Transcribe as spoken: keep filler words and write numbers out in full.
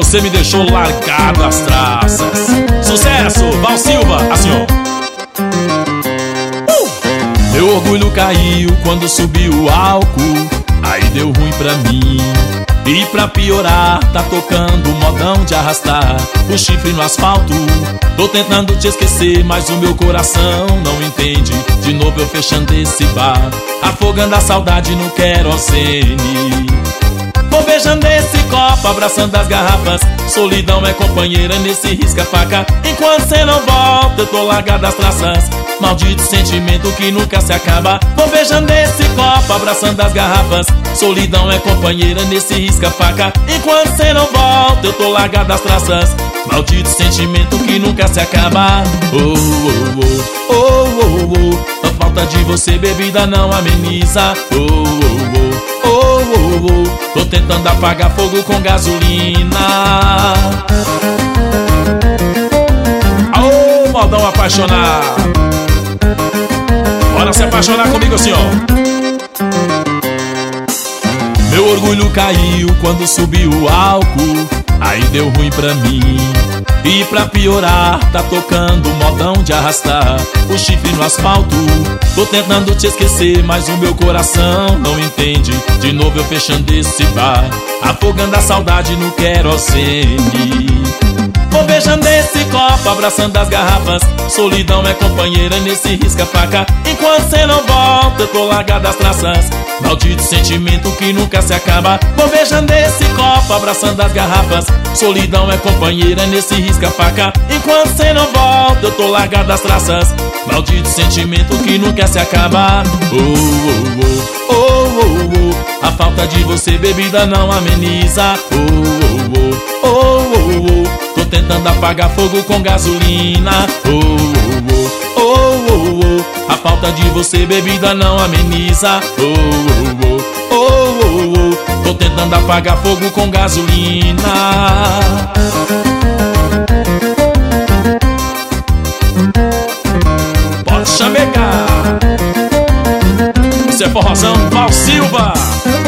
você me deixou largado as traças. Sucesso, Val Silva, assim ó. uh! Meu orgulho caiu quando subiu o álcool, aí deu ruim pra mim. E pra piorar, tá tocando modão de arrastar o chifre no asfalto. Tô tentando te esquecer, mas o meu coração não entende. De novo eu fechando esse bar, afogando a saudade no querosene. Vou beijando esse copo, abraçando as garrafas. Solidão é companheira nesse risca-faca. Enquanto cê não volta, eu tô largado as traças. Maldito sentimento que nunca se acaba. Vou beijando esse copo, abraçando as garrafas. Solidão é companheira nesse risca-faca. Enquanto cê não volta, eu tô largado as traças. Maldito sentimento que nunca se acaba. Oh, oh, oh, oh, oh, oh. A falta de você, bebida, não ameniza. Oh, oh, oh, oh, oh, oh. Tô tentando apagar fogo com gasolina. Aô, modão apaixonado. Bora se apaixonar comigo assim, ó. Meu orgulho caiu quando subiu o álcool, aí deu ruim pra mim. E pra piorar, tá tocando modão de arrastar o chifre no asfalto. Tô tentando te esquecer, mas o meu coração não entende. De novo eu fechando esse bar, afogando a saudade no querosene. Vou beijando esse copo, abraçando as garrafas. Solidão é companheira nesse risca-faca. Enquanto cê não volta, eu tô largado as traças. Maldito sentimento que nunca se acaba. Vou beijando esse copo, abraçando as garrafas. Solidão é companheira nesse risca-faca. Enquanto cê não volta, eu tô largado as traças. Maldito sentimento que nunca se acaba. Oh, oh, oh, oh, oh, oh. A falta de você, bebida, não ameniza. Oh, oh, oh, oh, oh, oh. Tô tentando apagar fogo com gasolina. Oh, oh, oh, oh, oh, oh. A falta de você, bebida, não ameniza. Oh, oh, oh, oh, oh, oh. Tô tentando apagar fogo com gasolina. Pode chamecar. Isso é forrozão, Val Silva.